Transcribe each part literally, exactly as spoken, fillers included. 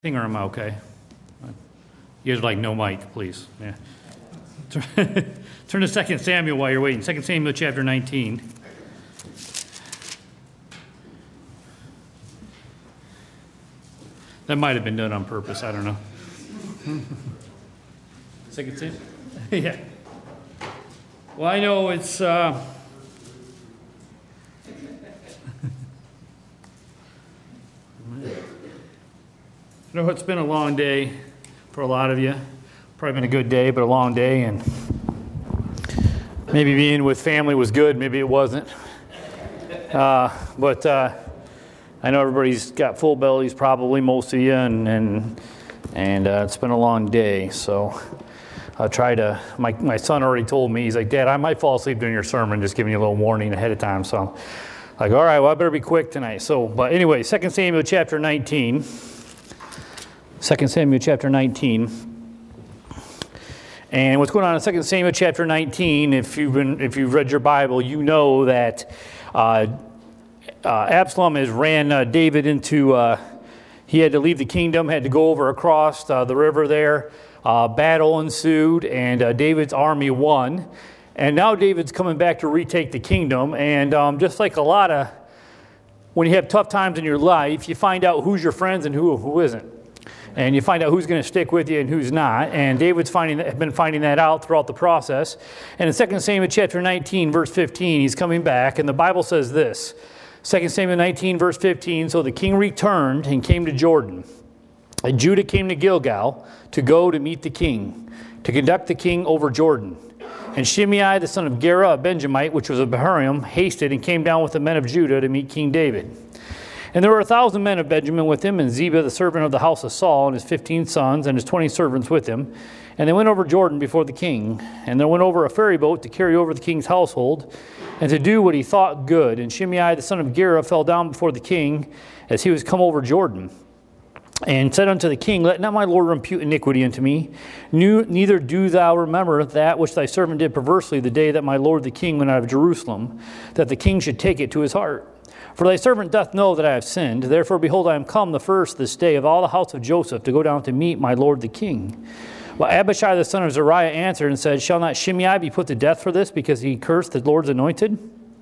Thing or am I okay? You guys are like, no mic, please. Yeah. Turn to Second Samuel while you're waiting. Second Samuel chapter nineteen. That might have been done on purpose. I don't know. Second Samuel? Yeah. Well, I know it's... Uh, I know it's been a long day for a lot of you. Probably been a good day, but a long day. And maybe being with family was good. Maybe it wasn't. Uh, but uh, I know everybody's got full bellies, probably most of you, and and and uh, it's been a long day. So I'll try to. My my son already told me, he's like, Dad, I might fall asleep during your sermon. Just giving you a little warning ahead of time. So I'm like, all right, well, I better be quick tonight. So, but anyway, Second Samuel chapter nineteen. Second Samuel chapter nineteen. And what's going on in Second Samuel chapter nineteen, if you've been, if you've read your Bible, you know that uh, uh, Absalom has ran uh, David into, uh, he had to leave the kingdom, had to go over across uh, the river there. Uh, battle ensued, and uh, David's army won. And now David's coming back to retake the kingdom. And um, just like a lot of, when you have tough times in your life, you find out who's your friends and who who isn't. And you find out who's going to stick with you and who's not. And David's finding been finding that out throughout the process. And in Second Samuel chapter nineteen, verse fifteen, he's coming back. And the Bible says this. Second Samuel nineteen, verse fifteen, so the king returned and came to Jordan. And Judah came to Gilgal to go to meet the king, to conduct the king over Jordan. And Shimei, the son of Gera, a Benjamite, which was of Bahurim, hasted and came down with the men of Judah to meet King David. And there were a thousand men of Benjamin with him, and Ziba, the servant of the house of Saul, and his fifteen sons, and his twenty servants with him. And they went over Jordan before the king. And there went over a ferry boat to carry over the king's household, and to do what he thought good. And Shimei, the son of Gera, fell down before the king as he was come over Jordan, and said unto the king, Let not my lord impute iniquity unto me, neither do thou remember that which thy servant did perversely the day that my lord the king went out of Jerusalem, that the king should take it to his heart. For thy servant doth know that I have sinned. Therefore, behold, I am come the first this day of all the house of Joseph to go down to meet my lord the king. Well, Abishai the son of Zeruiah answered and said, Shall not Shimei be put to death for this, because he cursed the Lord's anointed?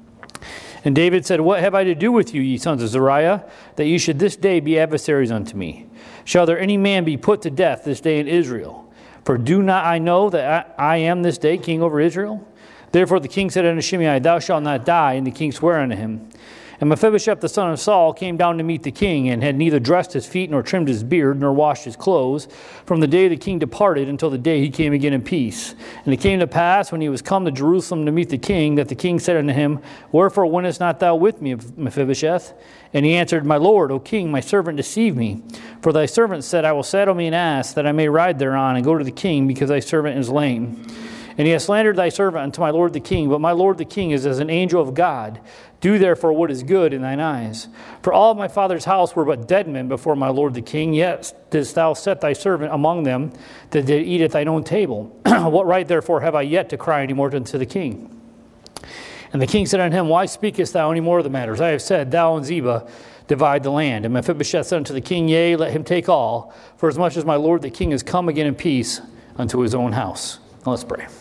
And David said, What have I to do with you, ye sons of Zeruiah, that ye should this day be adversaries unto me? Shall there any man be put to death this day in Israel? For do not I know that I, I am this day king over Israel? Therefore the king said unto Shimei, Thou shalt not die. And the king sware unto him. And Mephibosheth the son of Saul came down to meet the king, and had neither dressed his feet, nor trimmed his beard, nor washed his clothes, from the day the king departed until the day he came again in peace. And it came to pass, when he was come to Jerusalem to meet the king, that the king said unto him, Wherefore wentest not thou with me, Mephibosheth? And he answered, My lord, O king, my servant deceived me. For thy servant said, I will saddle me an ass, that I may ride thereon, and go to the king, because thy servant is lame. And he has slandered thy servant unto my lord the king, but my lord the king is as an angel of God. Do therefore what is good in thine eyes. For all of my father's house were but dead men before my lord the king, yet didst thou set thy servant among them that did eat at thine own table. What right therefore have I yet to cry any more unto the king? And the king said unto him, Why speakest thou any more of the matters? I have said, Thou and Ziba divide the land. And Mephibosheth said unto the king, Yea, let him take all, for as much as my lord the king is come again in peace unto his own house. Now let's pray.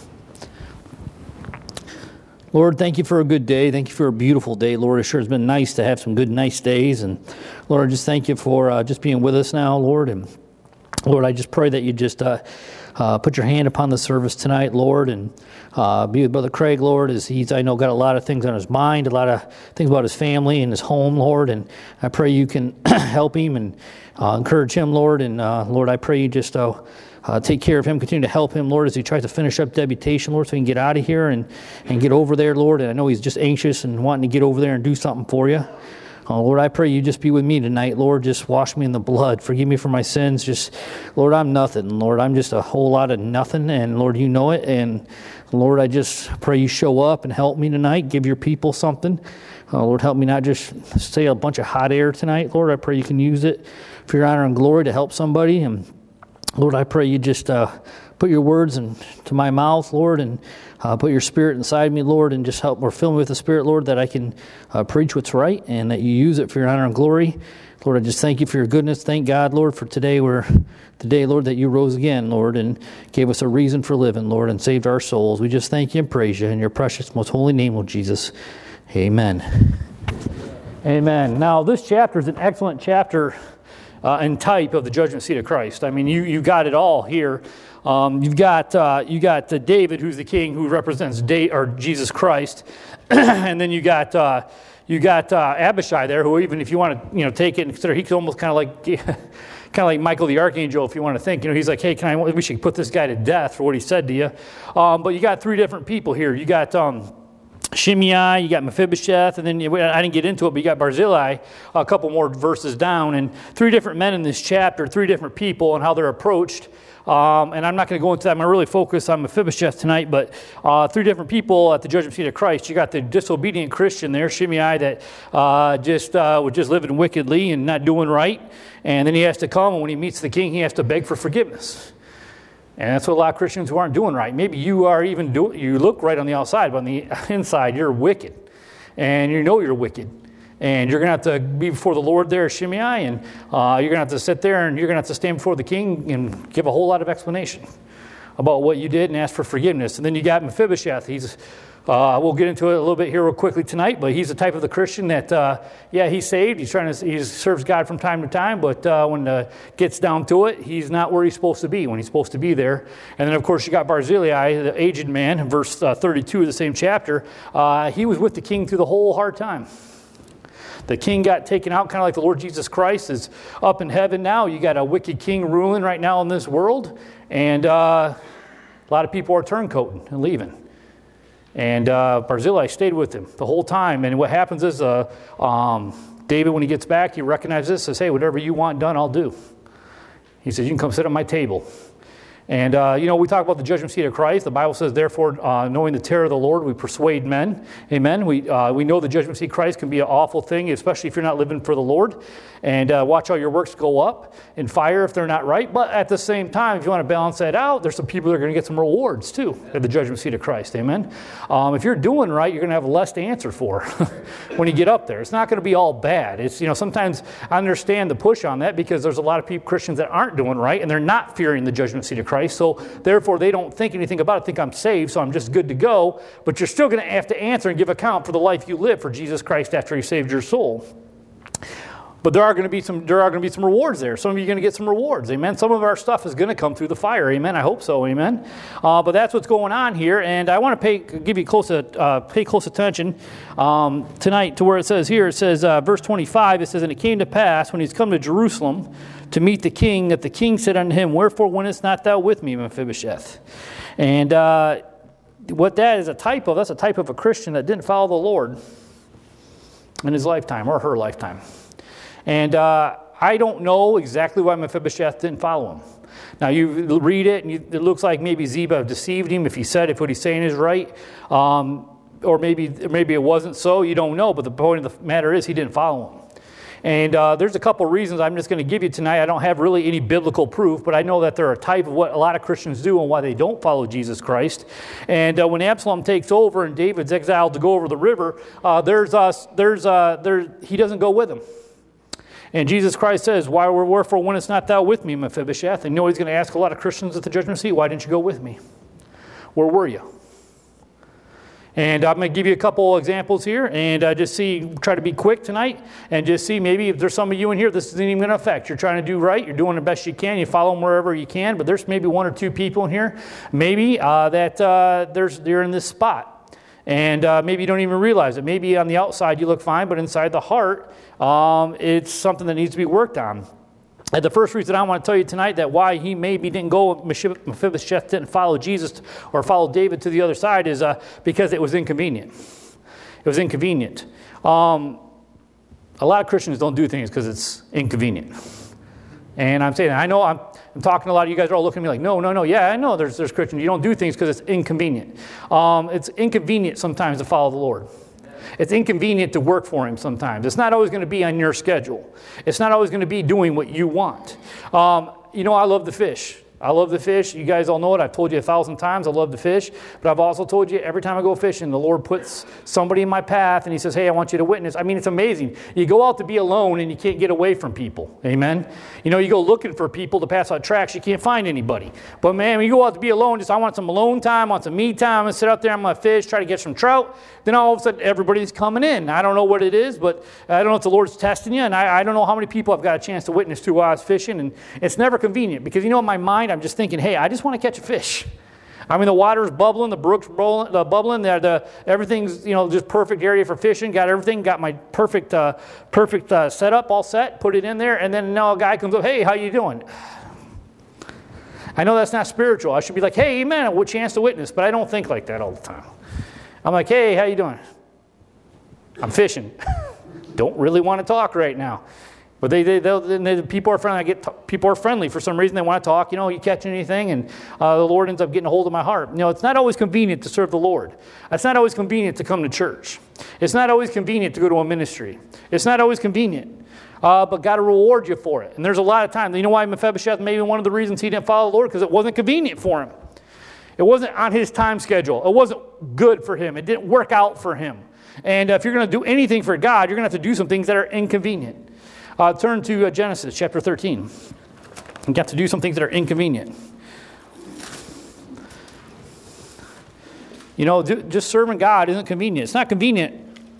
Lord, thank you for a good day. Thank you for a beautiful day. Lord, it sure has been nice to have some good, nice days. And Lord, I just thank you for uh, just being with us now, Lord. And Lord, I just pray that you just uh, uh, put your hand upon the service tonight, Lord, and uh, be with Brother Craig, Lord, as he's, I know, got a lot of things on his mind, a lot of things about his family and his home, Lord. And I pray you can help him and uh, encourage him, Lord. And uh, Lord, I pray you just... Uh, Uh, take care of him, continue to help him, Lord, as he tries to finish up deputation, Lord, so he can get out of here and, and get over there, Lord. And I know he's just anxious and wanting to get over there and do something for you. Uh, Lord, I pray you just be with me tonight, Lord. Just wash me in the blood. Forgive me for my sins. Just, Lord, I'm nothing. Lord, I'm just a whole lot of nothing. And Lord, you know it. And Lord, I just pray you show up and help me tonight. Give your people something. Uh, Lord, help me not just say a bunch of hot air tonight. Lord, I pray you can use it for your honor and glory to help somebody. And Lord, I pray you just uh, put your words into my mouth, Lord, and uh, put your Spirit inside me, Lord, and just help or fill me with the Spirit, Lord, that I can uh, preach what's right and that you use it for your honor and glory. Lord, I just thank you for your goodness. Thank God, Lord, for today. We're the day, Lord, that you rose again, Lord, and gave us a reason for living, Lord, and saved our souls. We just thank you and praise you in your precious, most holy name, Lord Jesus. Amen. Amen. Now, this chapter is an excellent chapter uh, and type of the judgment seat of Christ. I mean, you you got it all here. Um, you've got uh, you got uh, David, who's the king, who represents da- or Jesus Christ, and then you got uh, you got uh, Abishai there, who even if you want to you know take it and consider, he's almost kind of like kind of like Michael the Archangel, if you want to think. You know, he's like, hey, can I? We should put this guy to death for what he said to you. Um, but you got three different people here. You got. Um, Shimei, you got Mephibosheth, and then you, I didn't get into it, but you got Barzillai a couple more verses down, and three different men in this chapter, three different people and how they're approached. Um, and I'm not going to go into that. I'm going to really focus on Mephibosheth tonight, but uh, three different people at the judgment seat of Christ. You got the disobedient Christian there, Shimei, that uh, just uh, was just living wickedly and not doing right. And then he has to come, and when he meets the king, he has to beg for forgiveness. And that's what a lot of Christians who aren't doing right. Maybe you are even doing, you look right on the outside, but on the inside, you're wicked. And you know you're wicked. And you're going to have to be before the Lord there, Shimei, and uh, you're going to have to sit there and you're going to have to stand before the king and give a whole lot of explanation about what you did and ask for forgiveness. And then you got Mephibosheth. He's Uh, we'll get into it a little bit here real quickly tonight, but he's the type of the Christian that, uh, yeah, he's saved. He's trying to, he serves God from time to time, but uh, when it gets down to it, he's not where he's supposed to be when he's supposed to be there. And then, of course, you got Barzillai, the aged man, in verse uh, thirty-two of the same chapter. Uh, he was with the king through the whole hard time. The king got taken out, kind of like the Lord Jesus Christ is up in heaven now. You got a wicked king ruling right now in this world, and uh, a lot of people are turncoating and leaving. And uh, Barzillai stayed with him the whole time. And what happens is uh, um, David, when he gets back, he recognizes this, says, hey, whatever you want done, I'll do. He says, you can come sit at my table. And, uh, you know, we talk about the judgment seat of Christ. The Bible says, therefore, uh, knowing the terror of the Lord, we persuade men. Amen. We uh, we know the judgment seat of Christ can be an awful thing, especially if you're not living for the Lord. And uh, watch how your works go up in fire if they're not right. But at the same time, if you want to balance that out, there's some people that are going to get some rewards, too, at the judgment seat of Christ. Amen. Um, if you're doing right, you're going to have less to answer for when you get up there. It's not going to be all bad. It's, you know, sometimes I understand the push on that because there's a lot of people, Christians that aren't doing right, and they're not fearing the judgment seat of Christ. Christ, so therefore they don't think anything about it, think I'm saved, so I'm just good to go. But you're still going to have to answer and give account for the life you live for Jesus Christ after He saved your soul. But there are going to be some there are going to be some rewards there. Some of you are going to get some rewards, amen. Some of our stuff is going to come through the fire, amen. I hope so, amen. Uh, but that's what's going on here, and I want to pay give you close uh, pay close attention um, tonight to where it says here. It says uh, verse twenty-five. It says, and it came to pass when he's come to Jerusalem to meet the king, that the king said unto him, wherefore wentest not thou with me, Mephibosheth? And uh, what that is a type of, that's a type of a Christian that didn't follow the Lord in his lifetime or her lifetime. And uh, I don't know exactly why Mephibosheth didn't follow him. Now you read it, and you, it looks like maybe Ziba deceived him if he said if what he's saying is right. Um, or maybe maybe it wasn't so, you don't know. But the point of the matter is he didn't follow him. And uh, there's a couple reasons I'm just going to give you tonight. I don't have really any biblical proof, but I know that they're a type of what a lot of Christians do and why they don't follow Jesus Christ. And uh, when Absalom takes over and David's exiled to go over the river, uh, there's uh, there's uh, there he doesn't go with him. And Jesus Christ says, "Why wherefore wentest not thou with me, Mephibosheth?" And you know He's going to ask a lot of Christians at the judgment seat, "Why didn't you go with me? Where were you?" And I'm going to give you a couple examples here, and uh, just see, try to be quick tonight, and just see maybe if there's some of you in here this isn't even going to affect. You're trying to do right, you're doing the best you can, you follow them wherever you can, but there's maybe one or two people in here, maybe uh, that uh, there's they're in this spot. And uh, maybe you don't even realize it. Maybe on the outside you look fine, but inside the heart, um, it's something that needs to be worked on. And the first reason I want to tell you tonight that why he maybe didn't go, Mephibosheth didn't follow Jesus or follow David to the other side is uh, because it was inconvenient. It was inconvenient. Um, a lot of Christians don't do things because it's inconvenient. And I'm saying, I know I'm, I'm talking to a lot of you guys are all looking at me like, no, no, no. Yeah, I know there's, there's Christians. You don't do things because it's inconvenient. Um, it's inconvenient sometimes to follow the Lord. It's inconvenient to work for Him sometimes. It's not always going to be on your schedule. It's not always going to be doing what you want. Um, you know, I love to fish. I love to fish. You guys all know it. I've told you a thousand times I love to fish. But I've also told you every time I go fishing, the Lord puts somebody in my path and he says, hey, I want you to witness. I mean, it's amazing. You go out to be alone and you can't get away from people. Amen? You know, you go looking for people to pass out tracks. You can't find anybody. But man, when you go out to be alone, just I want some alone time, I want some me time. I'm going to sit out there, I'm going to fish, try to get some trout. Then all of a sudden, everybody's coming in. I don't know what it is, but I don't know if the Lord's testing you. And I, I don't know how many people I've got a chance to witness to while I was fishing. And it's never convenient because, you know, in my mind, I'm just thinking, hey, I just want to catch a fish. I mean, the water's bubbling, the brook's bubbling, the bubbling, the, the, everything's, you know, just perfect area for fishing. Got everything, got my perfect, uh, perfect uh, setup all set, put it in there, and then now a guy comes up, hey, how you doing? I know that's not spiritual. I should be like, hey, amen, what chance to witness, but I don't think like that all the time. I'm like, hey, how you doing? I'm fishing. Don't really want to talk right now. But they, they, they, people are friendly. I get t- people are friendly for some reason. They want to talk. You know, you catching anything? And uh, the Lord ends up getting a hold of my heart. You know, it's not always convenient to serve the Lord. It's not always convenient to come to church. It's not always convenient to go to a ministry. It's not always convenient. Uh, but God will reward you for it. And there's a lot of times. You know why Mephibosheth, maybe one of the reasons he didn't follow the Lord? Because it wasn't convenient for him. It wasn't on his time schedule. It wasn't good for him. It didn't work out for him. And uh, if you're going to do anything for God, you're going to have to do some things that are inconvenient. Uh, turn to uh, Genesis chapter thirteen. You got to do some things that are inconvenient. You know, do, just serving God isn't convenient. It's not convenient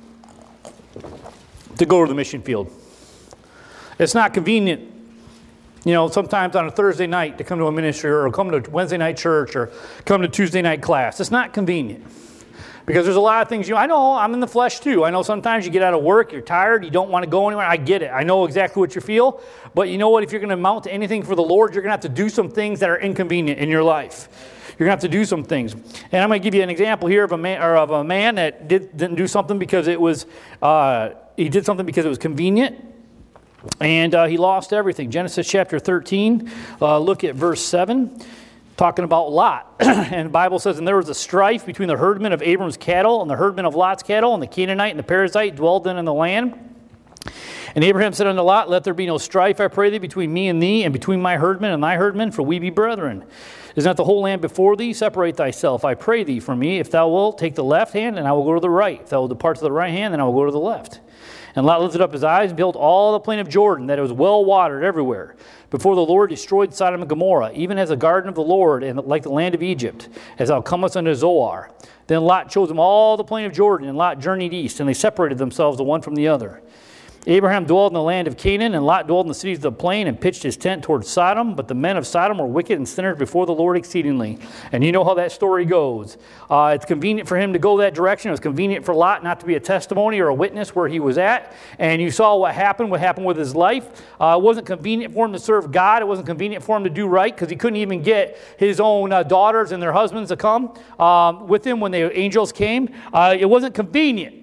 to go to the mission field. It's not convenient, you know, sometimes on a Thursday night to come to a ministry or come to Wednesday night church or come to Tuesday night class. It's not convenient. Because there's a lot of things, you know, I know I'm in the flesh too. I know sometimes you get out of work, you're tired, you don't want to go anywhere. I get it. I know exactly what you feel. But you know what? If you're going to amount to anything for the Lord, you're going to have to do some things that are inconvenient in your life. You're going to have to do some things. And I'm going to give you an example here of a man, or of a man that did, didn't do something because it was, uh, he did something because it was convenient. And uh, he lost everything. Genesis chapter thirteen, uh, look at verse seven. Talking about Lot. And the Bible says, and there was a strife between the herdmen of Abram's cattle and the herdmen of Lot's cattle, and the Canaanite and the Perizzite dwelled then in the land. And Abraham said unto Lot, let there be no strife, I pray thee, between me and thee, and between my herdmen and thy herdmen, for we be brethren. Is not the whole land before thee? Separate thyself, I pray thee, from me. If thou wilt, take the left hand, and I will go to the right. If thou wilt depart to the right hand, then I will go to the left. And Lot lifted up his eyes and beheld all the plain of Jordan, that it was well watered everywhere. Before the Lord destroyed Sodom and Gomorrah, even as the garden of the Lord, and like the land of Egypt, as thou comest unto Zoar. Then Lot chose him all the plain of Jordan, and Lot journeyed east, and they separated themselves the one from the other. Abraham dwelled in the land of Canaan, and Lot dwelled in the cities of the plain, and pitched his tent toward Sodom. But the men of Sodom were wicked and sinners before the Lord exceedingly. And you know how that story goes. Uh, it's convenient for him to go that direction. It was convenient for Lot not to be a testimony or a witness where he was at. And you saw what happened, what happened with his life. Uh, it wasn't convenient for him to serve God. It wasn't convenient for him to do right, because he couldn't even get his own uh, daughters and their husbands to come um, with him when the angels came. Uh, it wasn't convenient.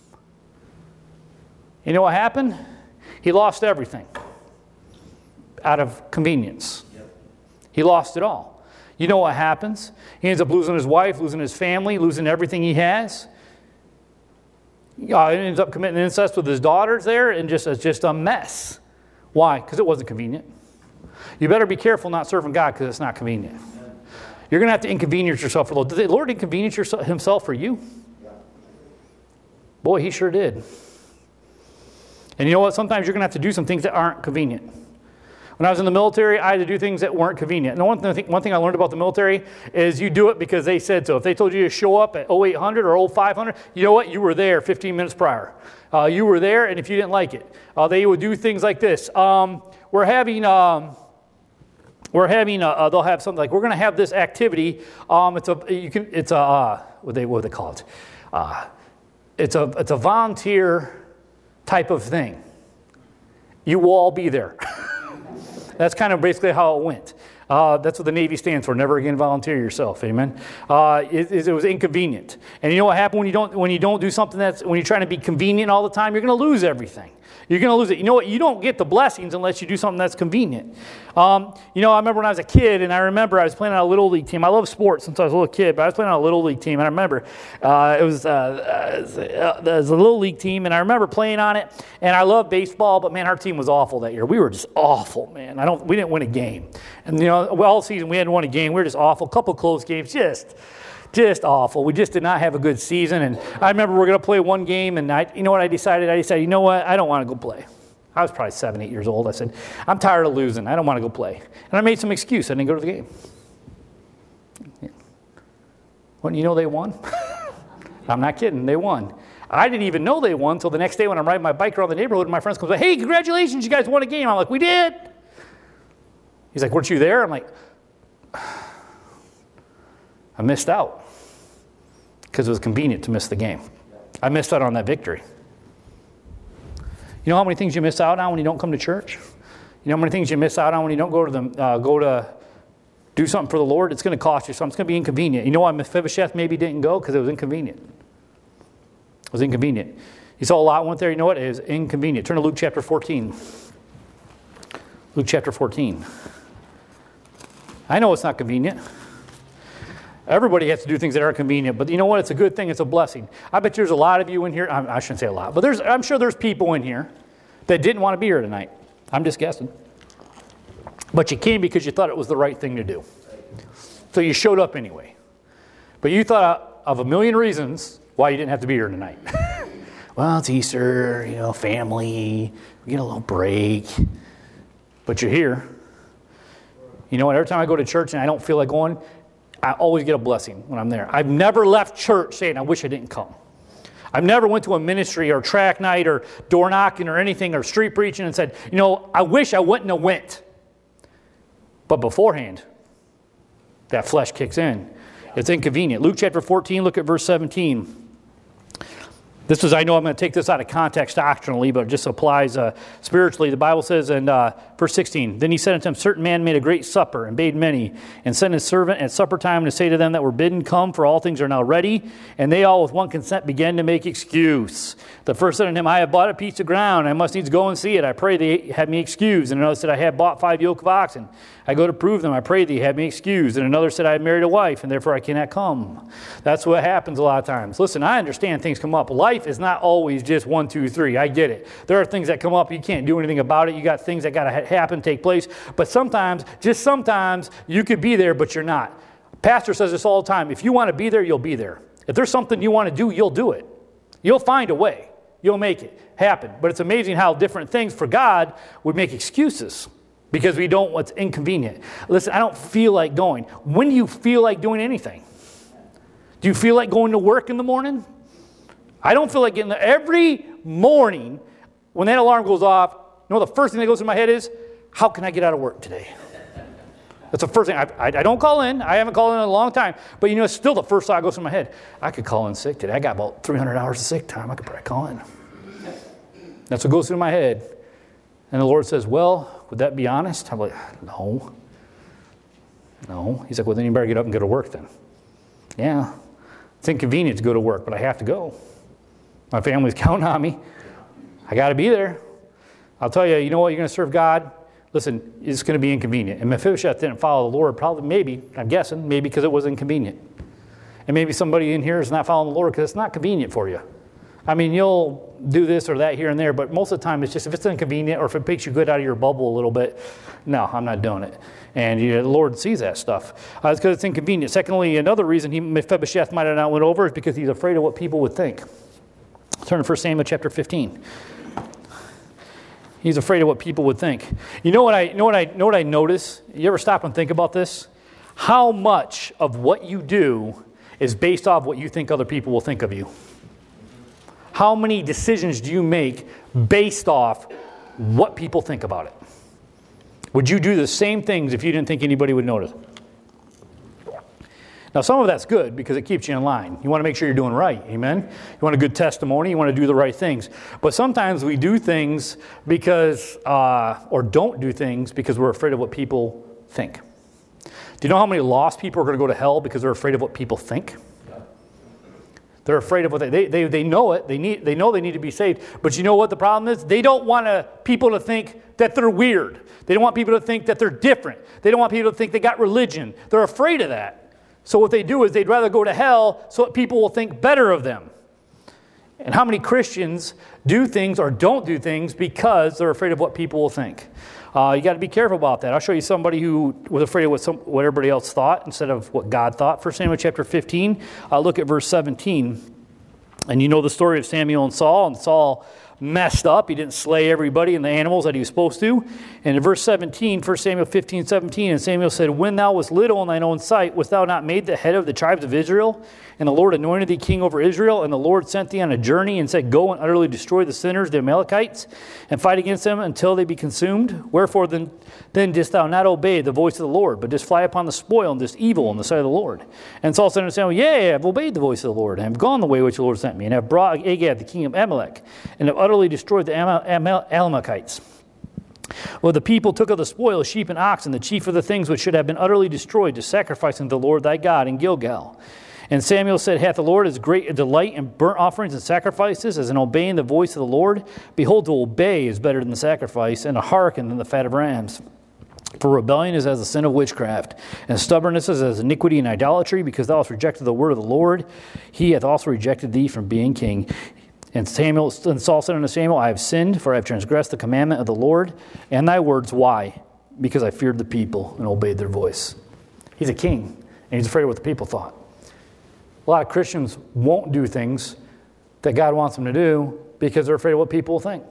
You know what happened? He lost everything out of convenience. Yep. He lost it all. You know what happens? He ends up losing his wife, losing his family, losing everything he has. Uh, he ends up committing incest with his daughters there, and just it's just a mess. Why? Because it wasn't convenient. You better be careful not serving God because it's not convenient. You're going to have to inconvenience yourself for the Lord. Did the Lord inconvenience yourself, himself for you? Boy, he sure did. And you know what? Sometimes you're going to have to do some things that aren't convenient. When I was in the military, I had to do things that weren't convenient. And the one thing, one thing I learned about the military is you do it because they said so. If they told you to show up at oh eight hundred or oh five hundred, you know what? You were there fifteen minutes prior. Uh, you were there, and if you didn't like it, uh, they would do things like this. Um, we're having... Um, We're having, a, uh, they'll have something like, we're going to have this activity. Um, it's a, you can, it's a, uh, what they, what do they call it? Uh, it's a, it's a volunteer type of thing. You will all be there. That's kind of basically how it went. Uh, that's what the Navy stands for. Never again volunteer yourself. Amen. Uh, it, it was inconvenient. And you know what happened when you don't when you don't do something that's when you're trying to be convenient all the time? You're going to lose everything. You're going to lose it. You know what? You don't get the blessings unless you do something that's convenient. Um, you know, I remember when I was a kid, and I remember I was playing on a Little League team. I love sports since I was a little kid, but I was playing on a Little League team, and I remember uh, it was, uh, uh, it was a Little League team, and I remember playing on it, and I love baseball, but, man, our team was awful that year. We were just awful, man. I don't. We didn't win a game. And, you know, all season we hadn't won a game. We were just awful. A couple close games, just... Just awful. We just did not have a good season. And I remember we were going to play one game, and I, you know what I decided? I decided, you know what? I don't want to go play. I was probably seven, eight years old. I said, I'm tired of losing. I don't want to go play. And I made some excuse. I didn't go to the game. Well, you know they won? I'm not kidding. They won. I didn't even know they won until the next day when I'm riding my bike around the neighborhood, and my friends come like, hey, congratulations, you guys won a game. I'm like, we did. He's like, weren't you there? I'm like, I missed out. Because it was convenient to miss the game. I missed out on that victory. You know how many things you miss out on when you don't come to church? You know how many things you miss out on when you don't go to the uh, go to do something for the Lord? It's going to cost you something. It's going to be inconvenient. You know why Mephibosheth maybe didn't go? Because it was inconvenient. It was inconvenient. You saw a lot went there. You know what? It was inconvenient. Turn to Luke chapter fourteen. Luke chapter fourteen. I know it's not convenient. Everybody has to do things that are convenient, but you know what? It's a good thing. It's a blessing. I bet there's a lot of you in here. I shouldn't say a lot, but there's, I'm sure there's people in here that didn't want to be here tonight. I'm just guessing. But you came because you thought it was the right thing to do. So you showed up anyway. But you thought of a million reasons why you didn't have to be here tonight. Well, it's Easter, you know, family, we get a little break. But you're here. You know what? Every time I go to church and I don't feel like going, I always get a blessing when I'm there. I've never left church saying, I wish I didn't come. I've never went to a ministry or track night or door knocking or anything or street preaching and said, you know, I wish I wouldn't have went. But beforehand, that flesh kicks in. It's inconvenient. Luke chapter fourteen, look at verse seventeen. This is, I know I'm going to take this out of context doctrinally, but it just applies uh, spiritually. The Bible says in uh, verse sixteen, then he said unto him, certain man made a great supper and bade many, and sent his servant at supper time to say to them that were bidden, come, for all things are now ready. And they all with one consent began to make excuse. The first said unto him, I have bought a piece of ground. I must needs go and see it. I pray thee have me excused. And another said, I have bought five yoke of oxen. I go to prove them. I pray thee have me excused. And another said, I have married a wife, and therefore I cannot come. That's what happens a lot of times. Listen, I understand things come up. Life is not always just one, two, three. I get it. There are things that come up. You can't do anything about it. You got things that got to ha- happen, take place. But sometimes, just sometimes, you could be there, but you're not. Pastor says this all the time. If you want to be there, you'll be there. If there's something you want to do, you'll do it. You'll find a way. You'll make it happen. But it's amazing how different things for God would make excuses because we don't what's inconvenient. Listen, I don't feel like going. When do you feel like doing anything? Do you feel like going to work in the morning? I don't feel like getting there. Every morning when that alarm goes off, you know the first thing that goes through my head is, how can I get out of work today? That's the first thing. I, I, I don't call in. I haven't called in in a long time. But you know, it's still the first thought that goes through my head. I could call in sick today. I got about three hundred hours of sick time. I could probably call in. That's what goes through my head. And the Lord says, well, would that be honest? I'm like, no. No. He's like, well, then you better get up and go to work then. Yeah. It's inconvenient to go to work, but I have to go. My family's counting on me. I got to be there. I'll tell you, you know what? You're going to serve God. Listen, it's going to be inconvenient. And Mephibosheth didn't follow the Lord, probably, maybe, I'm guessing, maybe because it was inconvenient. And maybe somebody in here is not following the Lord because it's not convenient for you. I mean, you'll do this or that here and there, but most of the time it's just if it's inconvenient or if it makes you good out of your bubble a little bit, no, I'm not doing it. And you know, the Lord sees that stuff. Uh, it's because it's inconvenient. Secondly, another reason he, Mephibosheth might have not went over is because he's afraid of what people would think. Turn to First Samuel chapter fifteen. He's afraid of what people would think. You know what I know what I know what I notice? You ever stop and think about this? How much of what you do is based off what you think other people will think of you? How many decisions do you make based off what people think about it? Would you do the same things if you didn't think anybody would notice? Now, some of that's good because it keeps you in line. You want to make sure you're doing right, amen? You want a good testimony, you want to do the right things. But sometimes we do things because, uh, or don't do things because we're afraid of what people think. Do you know how many lost people are going to go to hell because they're afraid of what people think? They're afraid of what they, they, they, they know it. They need, they know they need to be saved. But you know what the problem is? They don't want to, people to think that they're weird. They don't want people to think that they're different. They don't want people to think they got religion. They're afraid of that. So what they do is they'd rather go to hell so that people will think better of them. And how many Christians do things or don't do things because they're afraid of what people will think? Uh, you got to be careful about that. I'll show you somebody who was afraid of what, some, what everybody else thought instead of what God thought. First Samuel chapter fifteen, uh, look at verse seventeen. And you know the story of Samuel and Saul. And Saul messed up. He didn't slay everybody and the animals that he was supposed to. And in verse seventeen, First Samuel fifteen, seventeen, and Samuel said, when thou wast little in thine own sight, wast thou not made the head of the tribes of Israel? And the Lord anointed thee king over Israel, and the Lord sent thee on a journey and said, go and utterly destroy the sinners, the Amalekites, and fight against them until they be consumed. Wherefore then, then didst thou not obey the voice of the Lord, but didst fly upon the spoil and didst evil in the sight of the Lord? And Saul said unto Samuel, yea, I have obeyed the voice of the Lord, and have gone the way which the Lord sent me, and have brought Agag the king of Amalek, and have utterly destroyed the Amal- Amal- Amalekites. Well, the people took of the spoil sheep and oxen, the chief of the things which should have been utterly destroyed, to sacrifice unto the Lord thy God in Gilgal. And Samuel said, hath the Lord as great a delight in burnt offerings and sacrifices as in obeying the voice of the Lord? Behold, to obey is better than the sacrifice, and to hearken than the fat of rams. For rebellion is as the sin of witchcraft, and stubbornness is as iniquity and idolatry, because thou hast rejected the word of the Lord. He hath also rejected thee from being king. And Samuel and Saul said unto Samuel, I have sinned, for I have transgressed the commandment of the Lord and thy words. Why? Because I feared the people and obeyed their voice. He's a king, and he's afraid of what the people thought. A lot of Christians won't do things that God wants them to do because they're afraid of what people will think.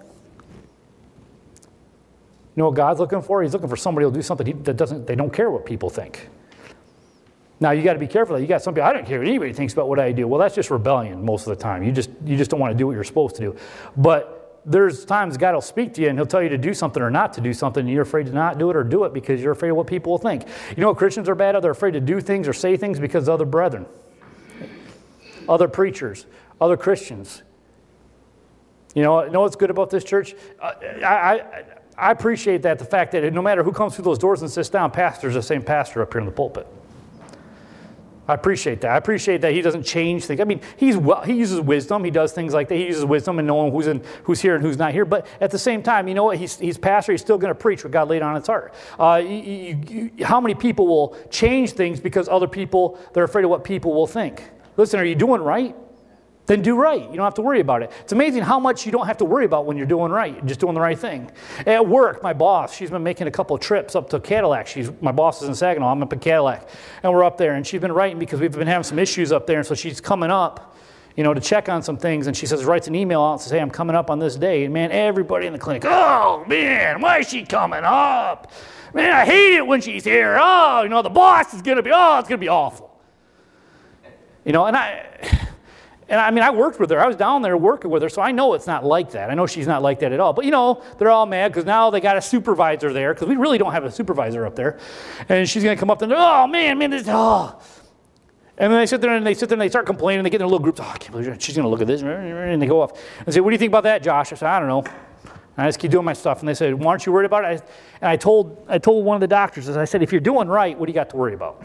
You know what God's looking for? He's looking for somebody who'll do something that doesn't, they don't care what people think. Now, you got to be careful. You got some people, I don't care what anybody thinks about what I do. Well, that's just rebellion most of the time. You just, you just don't want to do what you're supposed to do. But there's times God will speak to you and he'll tell you to do something or not to do something, and you're afraid to not do it or do it because you're afraid of what people will think. You know what Christians are bad at? They're afraid to do things or say things because of other brethren, other preachers, other Christians. You know, you know what's good about this church? Uh, I, I, I appreciate that, the fact that no matter who comes through those doors and sits down, pastor's the same pastor up here in the pulpit. I appreciate that. I appreciate that he doesn't change things. I mean, he's well, he uses wisdom. He does things like that. He uses wisdom and knowing who's in, who's here and who's not here. But at the same time, you know what? He's, he's pastor. He's still going to preach what God laid on his heart. Uh, you, you, you, how many people will change things because other people, they're afraid of what people will think? Listen, are you doing right? Then do right. You don't have to worry about it. It's amazing how much you don't have to worry about when you're doing right. You're just doing the right thing. At work, my boss, she's been making a couple of trips up to Cadillac. She's my boss is in Saginaw. I'm up in Cadillac. And we're up there. And she's been writing because we've been having some issues up there. And so she's coming up, you know, to check on some things. And she says, writes an email out and says, hey, I'm coming up on this day. And man, everybody in the clinic, oh, man, why is she coming up? Man, I hate it when she's here. Oh, you know, the boss is going to be, oh, it's going to be awful. You know, and I... And I mean, I worked with her. I was down there working with her, so I know it's not like that. I know she's not like that at all. But, you know, they're all mad because now they got a supervisor there, because we really don't have a supervisor up there. And she's going to come up and, oh, man, man, this, oh. And then they sit there and they sit there and they start complaining. They get in their little groups. Oh, I can't believe she's going to look at this. And they go off and say, what do you think about that, Josh? I said, I don't know. And I just keep doing my stuff. And they said, why aren't you worried about it? And I told, I told one of the doctors, I said, if you're doing right, what do you got to worry about?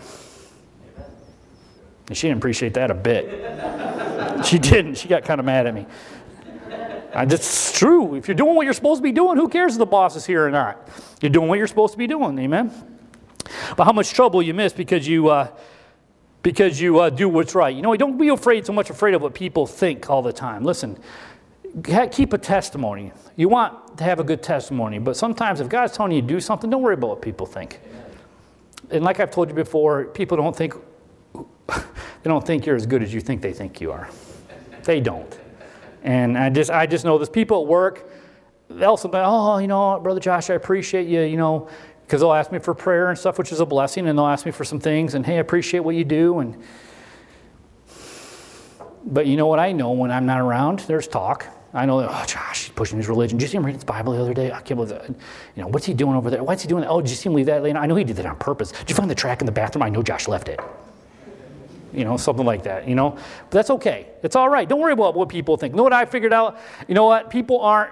And she didn't appreciate that a bit. She didn't. She got kind of mad at me. I just, it's true. If you're doing what you're supposed to be doing, who cares if the boss is here or not? You're doing what you're supposed to be doing. Amen? But how much trouble you miss because you uh, because you uh, do what's right. You know, don't be afraid, so much afraid of what people think all the time. Listen, keep a testimony. You want to have a good testimony, but sometimes if God's telling you to do something, don't worry about what people think. And like I've told you before, people don't think they don't think you're as good as you think they think you are. They don't. And I just I just know there's people at work, they'll say, oh, you know, Brother Josh, I appreciate you, you know, because they'll ask me for prayer and stuff, which is a blessing, and they'll ask me for some things, and hey, I appreciate what you do. And but you know what I know when I'm not around? There's talk. I know, oh, Josh, he's pushing his religion. Did you see him reading his Bible the other day? I can't believe that. You know, what's he doing over there? Why's he doing that? Oh, did you see him leave that? I know he did that on purpose. Did you find the track in the bathroom? I know Josh left it. You know, something like that, you know. But that's okay. It's all right. Don't worry about what people think. You know what I figured out? You know what? People aren't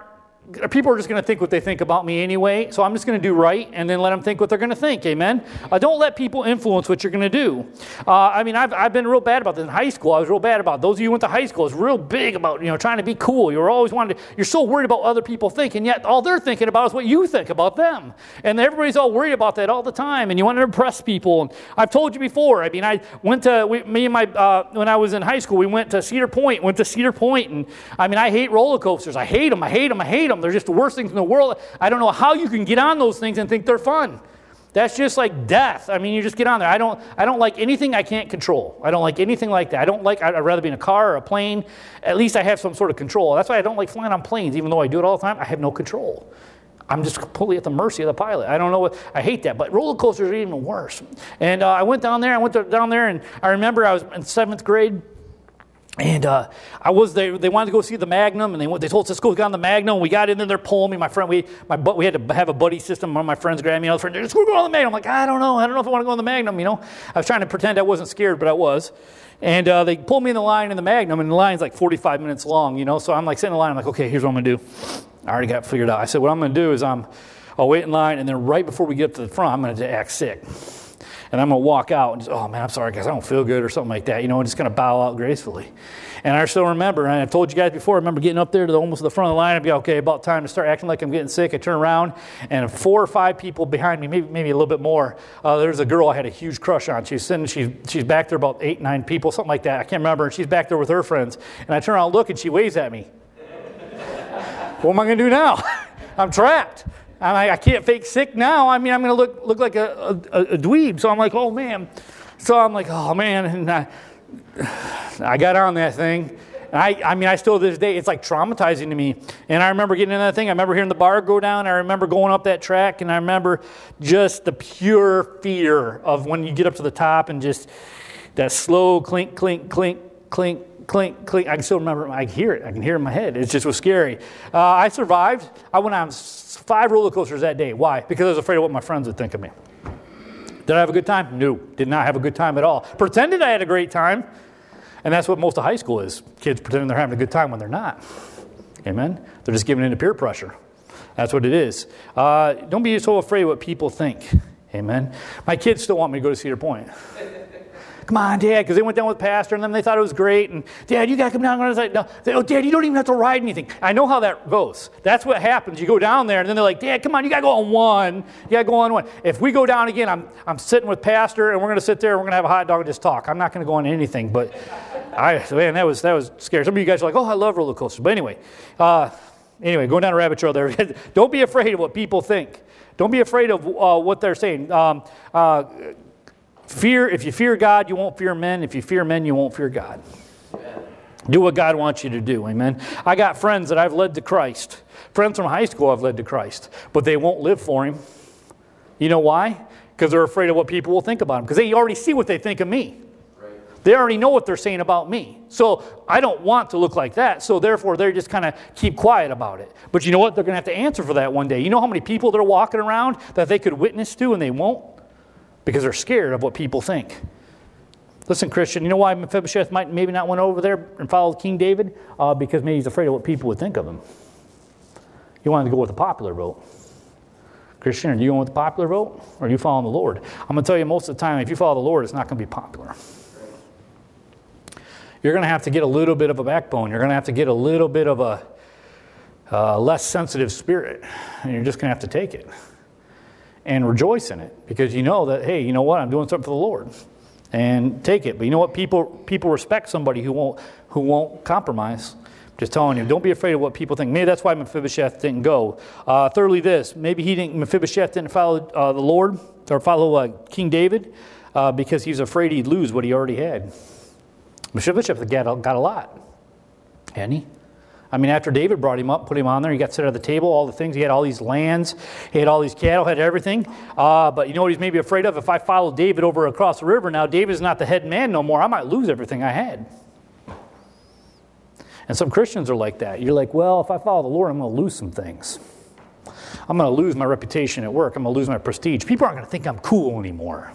people are just going to think what they think about me anyway, so I'm just going to do right and then let them think what they're going to think, amen? Uh, don't let people influence what you're going to do. Uh, I mean, I've, I've been real bad about this. In high school, I was real bad about it. Those of you who went to high school, it's real big about, you know, trying to be cool. You're always wanting to, you're so worried about what other people think, and yet all they're thinking about is what you think about them. And everybody's all worried about that all the time, and you want to impress people. And I've told you before, I mean, I went to, we, me and my, uh, when I was in high school, we went to Cedar Point, went to Cedar Point, and I mean, I hate roller coasters. I hate them, I hate them, I hate them. They're just the worst things in the world. I don't know how you can get on those things and think they're fun. That's just like death. I mean, you just get on there. I don't I don't like anything I can't control. I don't like anything like that. I don't like, I'd rather be in a car or a plane. At least I have some sort of control. That's why I don't like flying on planes. Even though I do it all the time, I have no control. I'm just completely at the mercy of the pilot. I don't know what, I hate that. But roller coasters are even worse. And uh, I went down there, I went to, down there, and I remember I was in seventh grade. And uh, I was there. They wanted to go see the Magnum, and they went, they told us let's go down the Magnum. And we got in there, they're pulling me. My friend, we my we had to have a buddy system. One of my friends grabbed me. Another friend, let's go on the Magnum. I'm like, I don't know. I don't know if I want to go on the Magnum. You know, I was trying to pretend I wasn't scared, but I was. And uh, they pulled me in the line in the Magnum, and the line's like forty-five minutes long. You know, so I'm like sitting in the line. I'm like, okay, here's what I'm gonna do. I already got it figured out. I said, what I'm gonna do is I'm, I'll wait in line, and then right before we get up to the front, I'm gonna act sick. And I'm going to walk out and just, oh, man, I'm sorry, guys, I don't feel good or something like that. You know, I'm just going to bow out gracefully. And I still remember, and I've told you guys before, I remember getting up there to the, almost the front of the line. I'd be, okay, about time to start acting like I'm getting sick. I turn around, and four or five people behind me, maybe maybe a little bit more, uh, there's a girl I had a huge crush on. She's sitting, she's, she's back there, about eight, nine people, something like that. I can't remember. And she's back there with her friends. And I turn around and look, and she waves at me. What am I going to do now? I'm trapped. I'm like, I can't fake sick now. I mean, I'm going to look look like a, a, a dweeb. So I'm like, oh, man. So I'm like, oh, man. And I, I got on that thing. And I, I mean, I still to this day, it's like traumatizing to me. And I remember getting in that thing. I remember hearing the bar go down. I remember going up that track. And I remember just the pure fear of when you get up to the top and just that slow clink, clink, clink, clink, clink, clink. I can still remember. I can hear it. I can hear it in my head. It just was scary. Uh, I survived. I went on five roller coasters that day. Why? Because I was afraid of what my friends would think of me. Did I have a good time? No. Did not have a good time at all. Pretended I had a great time. And that's what most of high school is. Kids pretending they're having a good time when they're not. Amen? They're just giving in to peer pressure. That's what it is. Uh, don't be so afraid of what people think. Amen? My kids still want me to go to Cedar Point. Come on, Dad, because they went down with Pastor, and then they thought it was great. And, Dad, you got to come down. And I was like, no. They, oh, Dad, you don't even have to ride anything. I know how that goes. That's what happens. You go down there, and then they're like, Dad, come on, you got to go on one. You got to go on one. If we go down again, I'm I'm sitting with Pastor, and we're going to sit there, and we're going to have a hot dog and just talk. I'm not going to go on anything. But, I man, that was that was scary. Some of you guys are like, oh, I love roller coasters. But anyway, uh, anyway, going down a rabbit trail there. Don't be afraid of what people think. Don't be afraid of uh, what they're saying. Um, uh, Fear, if you fear God, you won't fear men. If you fear men, you won't fear God. Amen. Do what God wants you to do, amen. I got friends that I've led to Christ. Friends from high school I've led to Christ, but they won't live for him. You know why? Because they're afraid of what people will think about them. Because they already see what they think of me. Right. They already know what they're saying about me. So I don't want to look like that. So therefore, they just kind of keep quiet about it. But you know what? They're going to have to answer for that one day. You know how many people they're walking around that they could witness to and they won't? Because they're scared of what people think. Listen, Christian, you know why Mephibosheth might maybe not went over there and followed King David? Uh, because maybe he's afraid of what people would think of him. He wanted to go with the popular vote. Christian, are you going with the popular vote? Or are you following the Lord? I'm going to tell you most of the time, if you follow the Lord, it's not going to be popular. You're going to have to get a little bit of a backbone. You're going to have to get a little bit of a uh, less sensitive spirit. And you're just going to have to take it. And rejoice in it, because you know that, hey, you know what, I'm doing something for the Lord, and take it. But you know what, people people respect somebody who won't who won't compromise. I'm just telling you, don't be afraid of what people think. Maybe that's why Mephibosheth didn't go. Uh, thirdly, this maybe he didn't. Mephibosheth didn't follow uh, the Lord or follow uh, King David uh, because he was afraid he'd lose what he already had. Mephibosheth got a, got a lot, hadn't he? I mean, after David brought him up, put him on there, he got set at the table, all the things. He had all these lands, he had all these cattle, had everything. Uh, but you know what he's maybe afraid of? If I follow David over across the river, now David's not the head man no more. I might lose everything I had. And some Christians are like that. You're like, well, if I follow the Lord, I'm going to lose some things. I'm going to lose my reputation at work. I'm going to lose my prestige. People aren't going to think I'm cool anymore.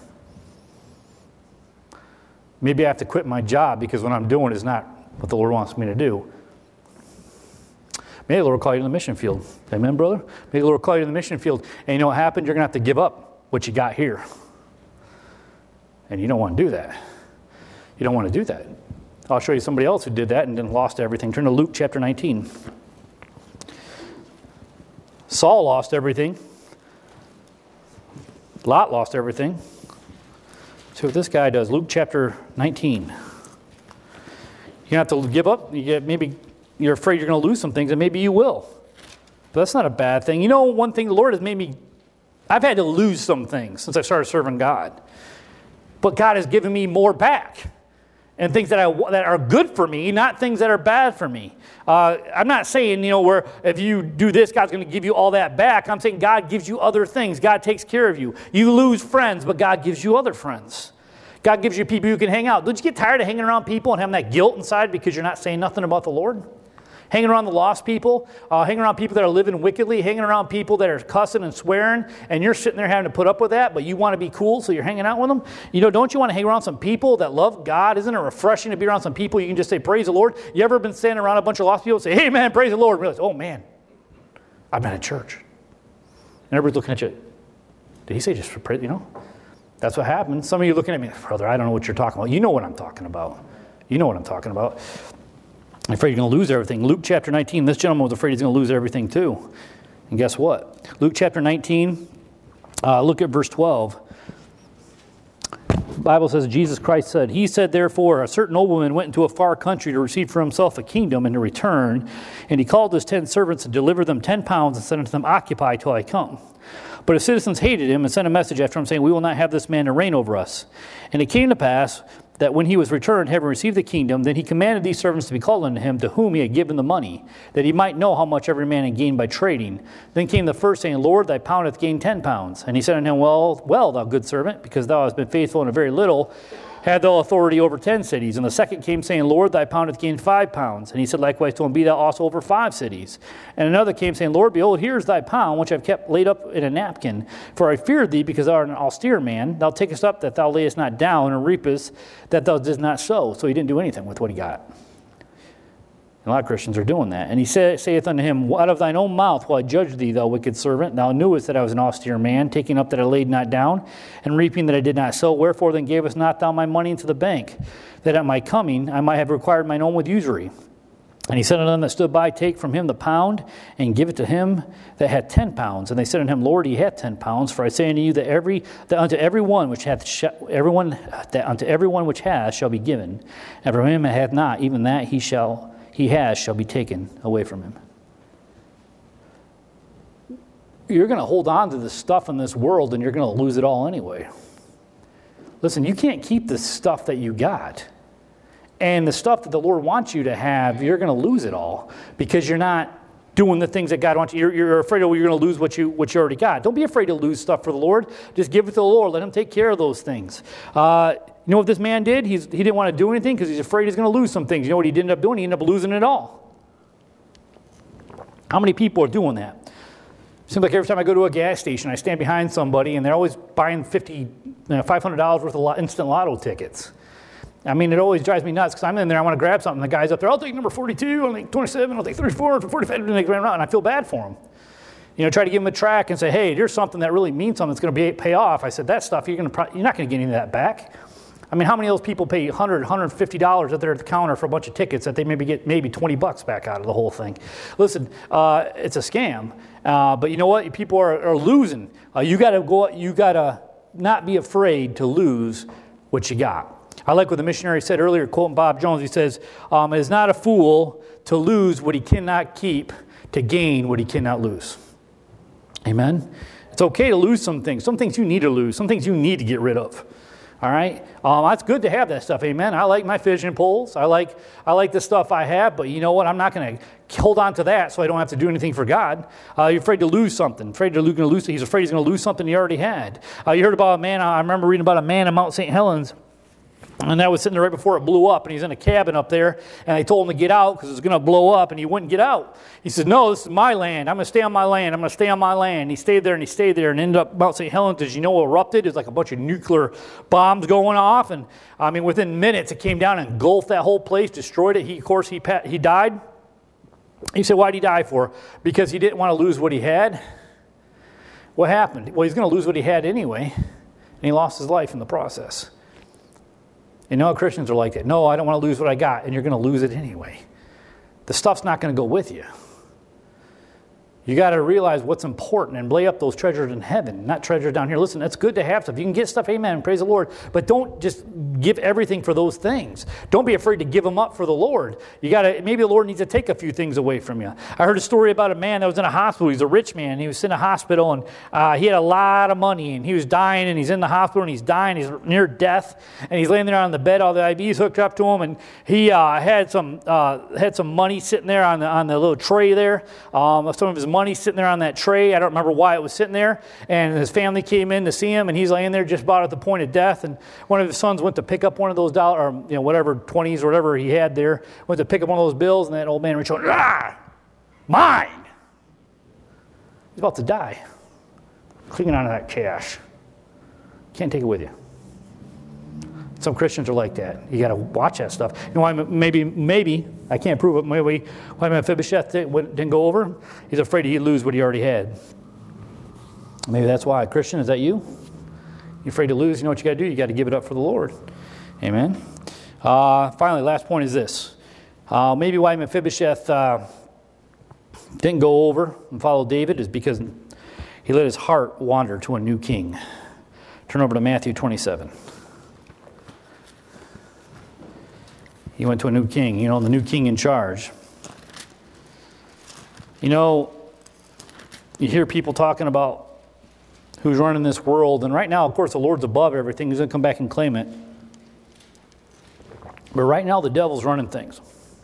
Maybe I have to quit my job because what I'm doing is not what the Lord wants me to do. Maybe the Lord will call you to the mission field. Amen, brother? Maybe the Lord will call you to the mission field. And you know what happened? You're going to have to give up what you got here. And you don't want to do that. You don't want to do that. I'll show you somebody else who did that and then lost everything. Turn to Luke chapter nineteen. Saul lost everything. Lot lost everything. So what this guy does, Luke chapter nineteen. You have to give up. You get, maybe you're afraid you're going to lose some things, and maybe you will. But that's not a bad thing. You know, one thing the Lord has made me, I've had to lose some things since I started serving God. But God has given me more back. And things that, I, that are good for me, not things that are bad for me. Uh, I'm not saying, you know, where if you do this, God's going to give you all that back. I'm saying God gives you other things. God takes care of you. You lose friends, but God gives you other friends. God gives you people you can hang out. Don't you get tired of hanging around people and having that guilt inside because you're not saying nothing about the Lord? Hanging around the lost people, uh, hanging around people that are living wickedly, hanging around people that are cussing and swearing, and you're sitting there having to put up with that, but you want to be cool, so you're hanging out with them. You know, don't you want to hang around some people that love God? Isn't it refreshing to be around some people you can just say, praise the Lord? You ever been standing around a bunch of lost people and say, hey, man, praise the Lord, and realize, oh, man, I've been at church. And everybody's looking at you. Did he say just for praise? You know, that's what happens. Some of you looking at me, brother, I don't know what you're talking about. You know what I'm talking about. You know what I'm talking about. I'm afraid you're going to lose everything. Luke chapter nineteen, this gentleman was afraid he's going to lose everything too. And guess what? Luke chapter nineteen, uh, look at verse twelve. The Bible says, Jesus Christ said, he said, therefore, a certain nobleman went into a far country to receive for himself a kingdom and to return. And he called his ten servants and delivered them ten pounds and said unto them, occupy till I come. But his citizens hated him and sent a message after him, saying, we will not have this man to reign over us. And it came to pass that when he was returned, having received the kingdom, then he commanded these servants to be called unto him, to whom he had given the money, that he might know how much every man had gained by trading. Then came the first, saying, Lord, thy pound hath gained ten pounds. And he said unto him, Well, well, thou good servant, because thou hast been faithful in a very little, had thou authority over ten cities. And the second came, saying, Lord, thy pound hath gained five pounds. And he said likewise to him, Be thou also over five cities. And another came, saying, Lord, behold, here is thy pound, which I've kept laid up in a napkin. For I feared thee, because thou art an austere man. Thou takest up that thou layest not down, and reapest that thou didst not sow. So he didn't do anything with what he got. And a lot of Christians are doing that. And he say, saith unto him, Out of thine own mouth will I judge thee, thou wicked servant. Thou knewest that I was an austere man, taking up that I laid not down, and reaping that I did not sow. Wherefore then gavest not thou my money into the bank, that at my coming I might have required mine own with usury? And he said unto them that stood by, Take from him the pound, and give it to him that had ten pounds. And they said unto him, Lord, he hath ten pounds. For I say unto you that every that unto every one which hath sh- everyone that unto every one which has shall be given, and from him that hath not, even that he shall he has shall be taken away from him. You're going to hold on to this stuff in this world, and you're going to lose it all anyway. Listen, you can't keep the stuff that you got. And the stuff that the Lord wants you to have, you're going to lose it all because you're not doing the things that God wants you. You're, you're afraid of you're going to lose what you what you already got. Don't be afraid to lose stuff for the Lord. Just give it to the Lord. Let him take care of those things. Uh, you know what this man did? He's, he didn't want to do anything because he's afraid he's going to lose some things. You know what he did end up doing? He ended up losing it all. How many people are doing that? Seems like every time I go to a gas station, I stand behind somebody, and they're always buying fifty, you know, five hundred dollars worth of instant lotto tickets. I mean, it always drives me nuts because I'm in there, I want to grab something. The guy's up there, I'll take number forty-two, I'll take twenty-seven, I'll take thirty-four, forty-five, and they run around, and I feel bad for him. You know, try to give him a track and say, hey, here's something that really means something that's going to be pay off. I said, that stuff, you're, going to pro- you're not going to get any of that back. I mean, how many of those people pay one hundred dollars, one hundred fifty dollars up there at the counter for a bunch of tickets that they maybe get maybe twenty bucks back out of the whole thing? Listen, uh, it's a scam. Uh, but you know what? People are, are losing. Uh, you got to go. You got to not be afraid to lose what you got. I like what the missionary said earlier, quoting Bob Jones. He says, um, "It is not a fool to lose what he cannot keep, to gain what he cannot lose." Amen. It's okay to lose some things. Some things you need to lose. Some things you need to get rid of. All right, um, it's good to have that stuff. Amen. I like my fishing poles. I like I like the stuff I have, but you know what? I'm not going to hold on to that, so I don't have to do anything for God. Uh, you're afraid to lose something. Afraid to lose. He's afraid he's going to lose something he already had. Uh, you heard about a man. I remember reading about a man in Mount Saint Helens. And that was sitting there right before it blew up, and he's in a cabin up there, and they told him to get out because it was going to blow up, and he wouldn't get out. He said, no, this is my land. I'm going to stay on my land. I'm going to stay on my land. And he stayed there, and he stayed there, and ended up Mount Saint Helens, as you know, erupted. It was like a bunch of nuclear bombs going off, and I mean, within minutes, it came down and engulfed that whole place, destroyed it. He, of course, he he died. You say, why did he die for? Because he didn't want to lose what he had. What happened? Well, he's going to lose what he had anyway, and he lost his life in the process. And you know, Christians are like that. No, I don't want to lose what I got, and you're going to lose it anyway. The stuff's not going to go with you. You got to realize what's important and lay up those treasures in heaven, not treasures down here. Listen, that's good to have stuff. You can get stuff, amen, praise the Lord. But don't just give everything for those things. Don't be afraid to give them up for the Lord. You got to, maybe the Lord needs to take a few things away from you. I heard a story about a man that was in a hospital. He's a rich man. He was in a hospital, and uh, he had a lot of money, and he was dying, and he's in the hospital, and he's dying. He's near death, and he's laying there on the bed. All the I Vs hooked up to him, and he uh, had some uh, had some money sitting there on the on the little tray there. Um, some of his money sitting there on that tray. I don't remember why it was sitting there. And his family came in to see him, and he's laying there just about at the point of death. And one of his sons went to pick up one of those dollar, or you know, whatever twenties or whatever he had there. Went to pick up one of those bills, and that old man reached out, ah, mine. He's about to die, clinging onto that cash. Can't take it with you. Some Christians are like that. You got to watch that stuff. You know why? Maybe, maybe I can't prove it. Maybe why Mephibosheth didn't go over? He's afraid he'd lose what he already had. Maybe that's why. Christian, is that you? You're afraid to lose? You know what you got to do? You got to give it up for the Lord. Amen. Uh, finally, last point is this. Uh, maybe why Mephibosheth uh, didn't go over and follow David is because he let his heart wander to a new king. Turn over to Matthew twenty-seven. He went to a new king, you know, the new king in charge. You know, you hear people talking about who's running this world, and right now, of course, the Lord's above everything. He's going to come back and claim it. But right now, the devil's running things.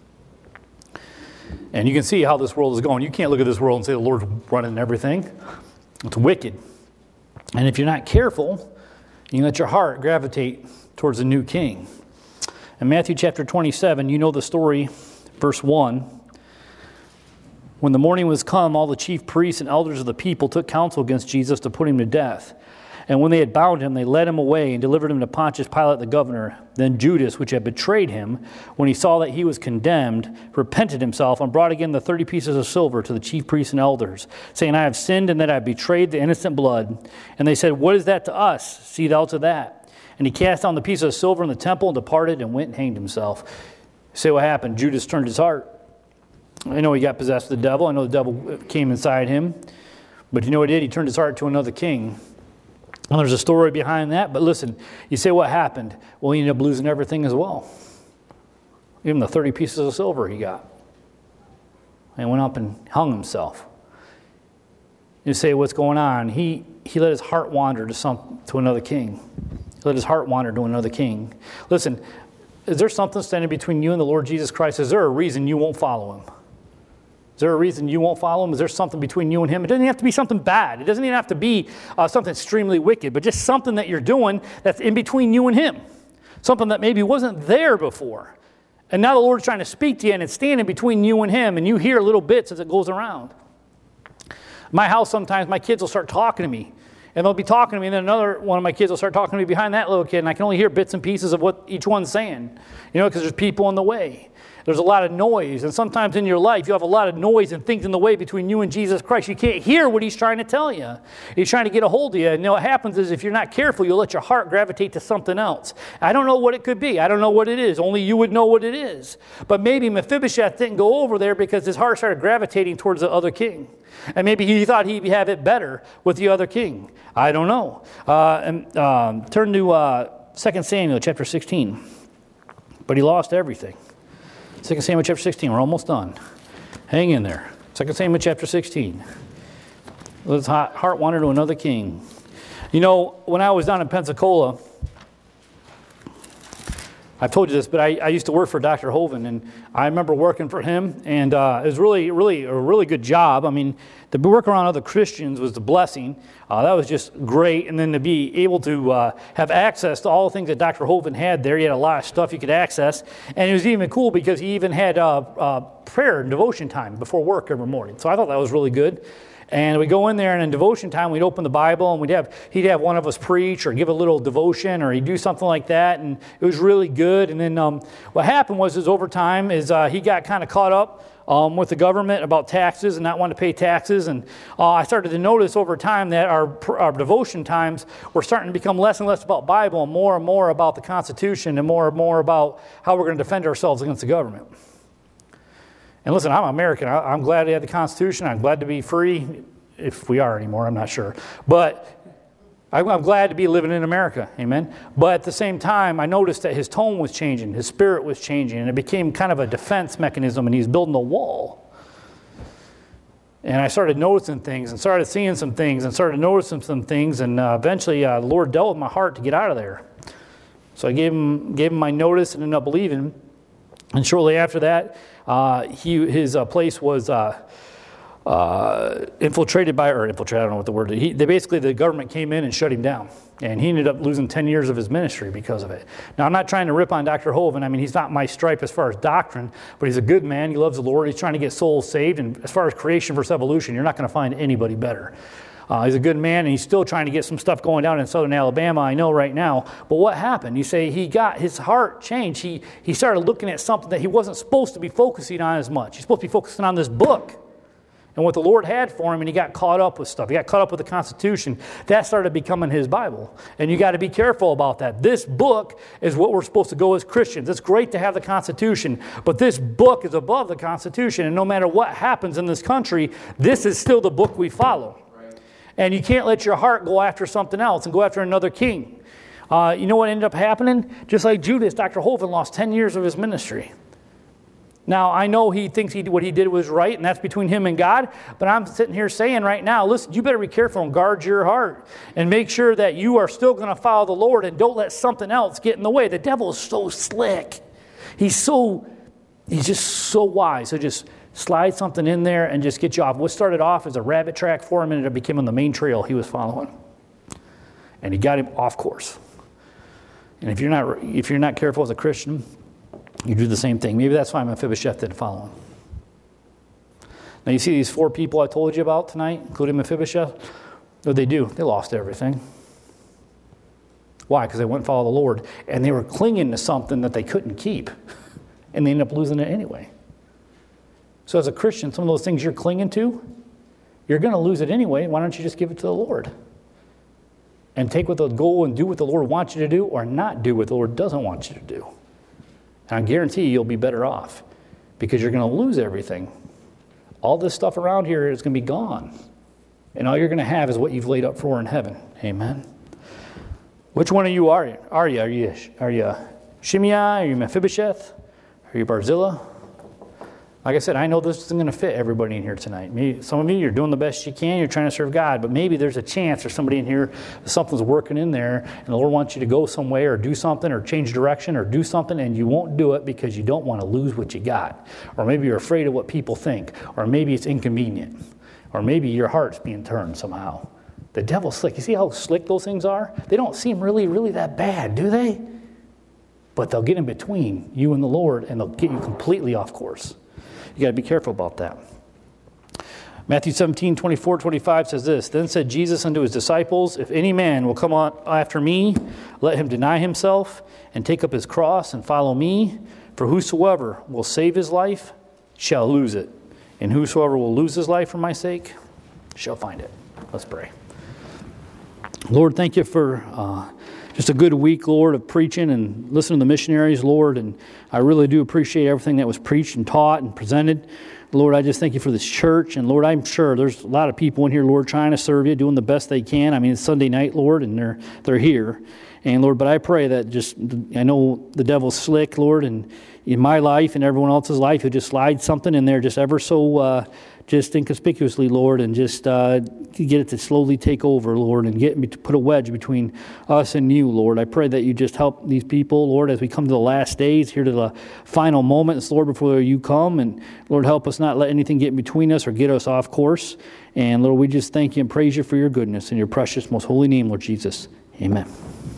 And you can see how this world is going. You can't look at this world and say the Lord's running everything. It's wicked. And if you're not careful, you let your heart gravitate towards a new king. In Matthew chapter twenty-seven, you know the story, verse one. When the morning was come, all the chief priests and elders of the people took counsel against Jesus to put him to death. And when they had bound him, they led him away and delivered him to Pontius Pilate the governor. Then Judas, which had betrayed him, when he saw that he was condemned, repented himself and brought again the thirty pieces of silver to the chief priests and elders, saying, I have sinned in that I have betrayed the innocent blood. And they said, what is that to us? See thou to that. And he cast down the piece of silver in the temple and departed and went and hanged himself. Say what happened? Judas turned his heart. I know he got possessed with the devil. I know the devil came inside him. But you know what he did? He turned his heart to another king. And there's a story behind that. But listen, you say what happened? Well, he ended up losing everything as well. Even the thirty pieces of silver he got. And went up and hung himself. You say, what's going on? He he let his heart wander to some to another king. Let his heart wander to another king. Listen, is there something standing between you and the Lord Jesus Christ? Is there a reason you won't follow him? Is there a reason you won't follow him? Is there something between you and him? It doesn't have to be something bad. It doesn't even have to be uh, something extremely wicked, but just something that you're doing that's in between you and him. Something that maybe wasn't there before. And now the Lord's trying to speak to you, and it's standing between you and him, and you hear little bits as it goes around. My house, sometimes my kids will start talking to me. And they'll be talking to me, and then another one of my kids will start talking to me behind that little kid, and I can only hear bits and pieces of what each one's saying. You know, because there's people in the way. There's a lot of noise, and sometimes in your life you have a lot of noise and things in the way between you and Jesus Christ. You can't hear what he's trying to tell you. He's trying to get a hold of you. And you know what happens is if you're not careful, you'll let your heart gravitate to something else. I don't know what it could be. I don't know what it is. Only you would know what it is. But maybe Mephibosheth didn't go over there because his heart started gravitating towards the other king. And maybe he thought he'd have it better with the other king. I don't know. Uh, and um, turn to uh, Second Samuel chapter sixteen. But he lost everything. Second Samuel chapter sixteen. We're almost done. Hang in there. Second Samuel chapter sixteen. Let his heart wander to another king. You know, when I was down in Pensacola, I've told you this, but I, I used to work for Doctor Hovind, and I remember working for him, and uh, it was really, really a really good job. I mean, to work around other Christians was the blessing. Uh, that was just great, and then to be able to uh, have access to all the things that Doctor Hovind had there. He had a lot of stuff you could access, and it was even cool because he even had uh, uh, prayer and devotion time before work every morning. So I thought that was really good. And we'd go in there, and in devotion time, we'd open the Bible, and we'd have he'd have one of us preach or give a little devotion, or he'd do something like that, and it was really good. And then um, what happened was, is over time, is uh, he got kind of caught up um, with the government about taxes and not wanting to pay taxes. And uh, I started to notice over time that our, our devotion times were starting to become less and less about Bible and more and more about the Constitution and more and more about how we're going to defend ourselves against the government. And listen, I'm American. I, I'm glad to have the Constitution. I'm glad to be free, if we are anymore, I'm not sure. But I'm, I'm glad to be living in America, amen? But at the same time, I noticed that his tone was changing, his spirit was changing, and it became kind of a defense mechanism, and he's building a wall. And I started noticing things and started seeing some things and started noticing some things, and uh, eventually uh, the Lord dealt with my heart to get out of there. So I gave him, gave him my notice and ended up leaving. And shortly after that, uh, he, his uh, place was uh, uh, infiltrated by, or infiltrated, I don't know what the word is. He, they basically, the government came in and shut him down. And he ended up losing ten years of his ministry because of it. Now, I'm not trying to rip on Doctor Hovind. I mean, he's not my stripe as far as doctrine, but he's a good man. He loves the Lord. He's trying to get souls saved. And as far as creation versus evolution, you're not going to find anybody better. Uh, he's a good man, and he's still trying to get some stuff going down in southern Alabama, I know right now. But what happened? You say he got his heart changed. He, he started looking at something that he wasn't supposed to be focusing on as much. He's supposed to be focusing on this book and what the Lord had for him, and he got caught up with stuff. He got caught up with the Constitution. That started becoming his Bible. And you got to be careful about that. This book is what we're supposed to go as Christians. It's great to have the Constitution, but this book is above the Constitution, and no matter what happens in this country, this is still the book we follow. And you can't let your heart go after something else and go after another king. Uh, you know what ended up happening? Just like Judas, Doctor Hovind lost ten years of his ministry. Now, I know he thinks he what he did was right, and that's between him and God, but I'm sitting here saying right now, listen, you better be careful and guard your heart and make sure that you are still going to follow the Lord and don't let something else get in the way. The devil is so slick. He's so, he's just so wise. So just slide something in there and just get you off. What started off as a rabbit track for him ended up becoming the main trail he was following. And he got him off course. And if you're not if you're not careful as a Christian, you do the same thing. Maybe that's why Mephibosheth didn't follow him. Now you see these four people I told you about tonight, including Mephibosheth? What did they do? They lost everything. Why? Because they wouldn't follow the Lord. And they were clinging to something that they couldn't keep. And they ended up losing it anyway. So as a Christian, some of those things you're clinging to, you're going to lose it anyway. Why don't you just give it to the Lord? And take what the goal and do what the Lord wants you to do, or not do what the Lord doesn't want you to do. And I guarantee you, you'll be better off because you're going to lose everything. All this stuff around here is going to be gone. And all you're going to have is what you've laid up for in heaven. Amen. Which one of you are you? Are you? Are you, are you Shimei? Are you Mephibosheth? Are you Barzillai? Like I said, I know this isn't going to fit everybody in here tonight. Maybe some of you, you're doing the best you can. You're trying to serve God. But maybe there's a chance there's somebody in here, something's working in there, and the Lord wants you to go some way or do something or change direction or do something, and you won't do it because you don't want to lose what you got. Or maybe you're afraid of what people think. Or maybe it's inconvenient. Or maybe your heart's being turned somehow. The devil's slick. You see how slick those things are? They don't seem really, really that bad, do they? But they'll get in between you and the Lord, and they'll get you completely off course. You got to be careful about that. Matthew seventeen, twenty-four, twenty-five says this. Then said Jesus unto his disciples, if any man will come on after me, let him deny himself and take up his cross and follow me. For whosoever will save his life shall lose it. And whosoever will lose his life for my sake shall find it. Let's pray. Lord, thank you for uh, just a good week, Lord, of preaching and listening to the missionaries, Lord. And I really do appreciate everything that was preached and taught and presented. Lord, I just thank you for this church. And Lord, I'm sure there's a lot of people in here, Lord, trying to serve you, doing the best they can. I mean, it's Sunday night, Lord, and they're they're here. And Lord, but I pray that just, I know the devil's slick, Lord, and in my life and everyone else's life, he'll just slide something in there just ever so uh, just inconspicuously, Lord, and just uh, get it to slowly take over, Lord, and get me to put a wedge between us and you, Lord. I pray that you just help these people, Lord, as we come to the last days, here to the final moments, Lord, before you come. And Lord, help us not let anything get in between us or get us off course. And Lord, we just thank you and praise you for your goodness in your precious, most holy name, Lord Jesus. Amen.